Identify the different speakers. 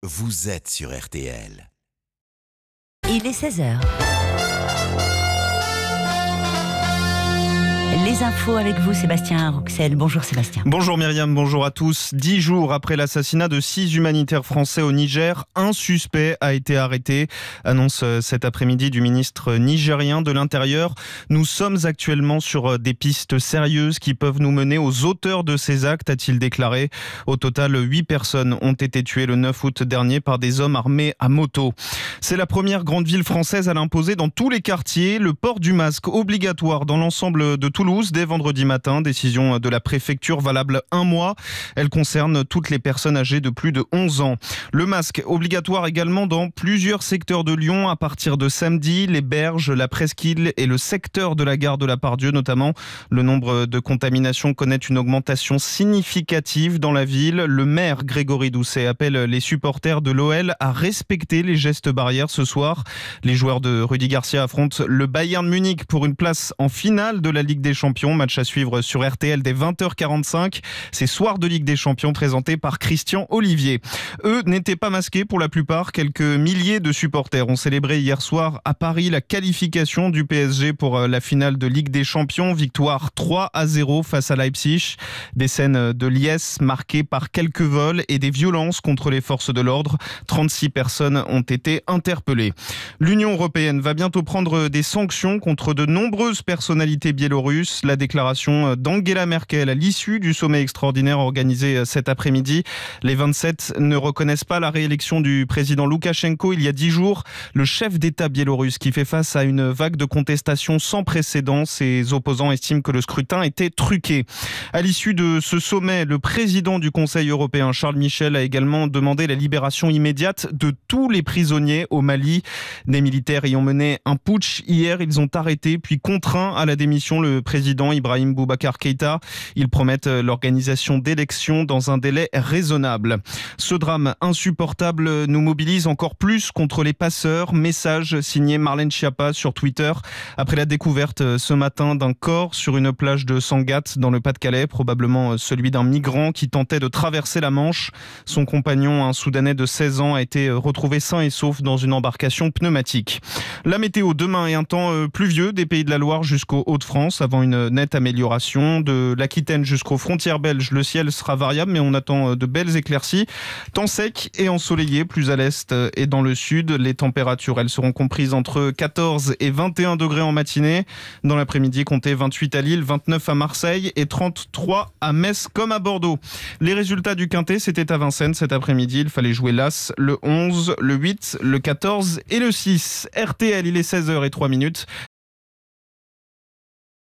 Speaker 1: vous êtes sur RTL.
Speaker 2: Il est 16h. Les infos avec vous, Sébastien Rouxel. Bonjour Sébastien.
Speaker 3: Bonjour Myriam, bonjour à tous. 10 jours après l'assassinat de 6 humanitaires français au Niger, un suspect a été arrêté. Annonce cet après-midi du ministre nigérien de l'Intérieur. Nous sommes actuellement sur des pistes sérieuses qui peuvent nous mener aux auteurs de ces actes, a-t-il déclaré. Au total, 8 personnes ont été tuées le 9 août dernier par des hommes armés à moto. C'est la première grande ville française à l'imposer dans tous les quartiers. Le port du masque obligatoire dans l'ensemble de Toulouse dès vendredi matin. Décision de la préfecture valable 1 mois. Elle concerne toutes les personnes âgées de plus de 11 ans. Le masque obligatoire également dans plusieurs secteurs de Lyon à partir de samedi. Les Berges, la Presqu'île et le secteur de la gare de la Part-Dieu notamment. Le nombre de contaminations connaît une augmentation significative dans la ville. Le maire Grégory Doucet appelle les supporters de l'OL à respecter les gestes barrières ce soir. Les joueurs de Rudy Garcia affrontent le Bayern Munich pour une place en finale de la Ligue des Champions. Match à suivre sur RTL dès 20h45. C'est Soir de Ligue des Champions présenté par Christian Olivier. Eux n'étaient pas masqués pour la plupart. Quelques milliers de supporters ont célébré hier soir à Paris la qualification du PSG pour la finale de Ligue des Champions. Victoire 3-0 face à Leipzig. Des scènes de liesse marquées par quelques vols et des violences contre les forces de l'ordre. 36 personnes ont été interpellées. L'Union européenne va bientôt prendre des sanctions contre de nombreuses personnalités biélorusses. La déclaration d'Angela Merkel à l'issue du sommet extraordinaire organisé cet après-midi. Les 27 ne reconnaissent pas la réélection du président Loukachenko il y a 10 jours. Le chef d'État biélorusse qui fait face à une vague de contestation sans précédent. Ses opposants estiment que le scrutin était truqué. À l'issue de ce sommet, le président du Conseil européen, Charles Michel, a également demandé la libération immédiate de tous les prisonniers au Mali. Des militaires ayant mené un putsch hier, ils ont arrêté puis contraint à la démission le président Ibrahim Boubacar Keïta. Ils promettent l'organisation d'élections dans un délai raisonnable. Ce drame insupportable nous mobilise encore plus contre les passeurs. Message signé Marlène Schiappa sur Twitter après la découverte ce matin d'un corps sur une plage de Sangatte dans le Pas-de-Calais, probablement celui d'un migrant qui tentait de traverser la Manche. Son compagnon, un Soudanais de 16 ans, a été retrouvé sain et sauf dans une embarcation pneumatique. La météo demain est un temps pluvieux des Pays de la Loire jusqu'aux Hauts-de-France avant une nette amélioration. De l'Aquitaine jusqu'aux frontières belges, le ciel sera variable mais on attend de belles éclaircies. Temps sec et ensoleillé, plus à l'est et dans le sud. Les températures, elles seront comprises entre 14 et 21 degrés en matinée. Dans l'après-midi, comptez 28 à Lille, 29 à Marseille et 33 à Metz comme à Bordeaux. Les résultats du Quintet, c'était à Vincennes cet après-midi. Il fallait jouer l'As, le 11, le 8, le 14 et le 6. RTL, il est 16h03.